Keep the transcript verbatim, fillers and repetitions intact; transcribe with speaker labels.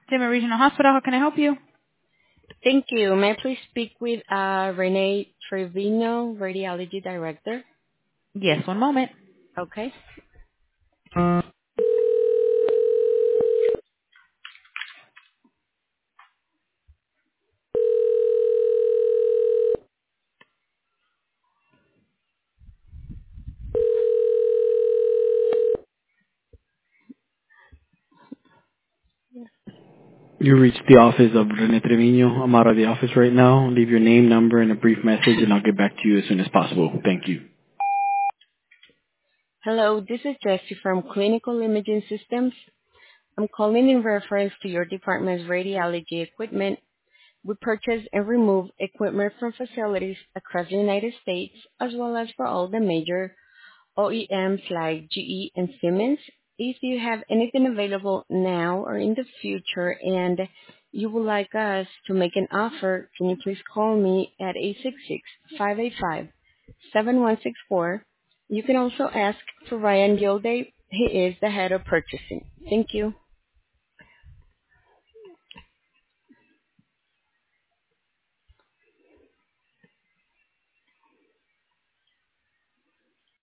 Speaker 1: Tama Regional Hospital, how can I help you?
Speaker 2: Thank you. May I please speak with uh, Renee Trevino, Radiology Director?
Speaker 1: Yes, one moment.
Speaker 2: Okay.
Speaker 3: You reached the office of Rene Trevino. I'm out of the office right now. Leave your name, number, and a brief message, and I'll get back to you as soon as possible. Thank you.
Speaker 2: Hello, this is Jessie from Clinical Imaging Systems. I'm calling in reference to your department's radiology equipment. We purchase and remove equipment from facilities across the United States, as well as for all the major O E Ms like G E and Siemens. If you have anything available now or in the future and you would like us to make an offer, can you please call me at eight six six, five eight five, seven one six four. You can also ask for Ryan Gilday. He is the head of purchasing. Thank you.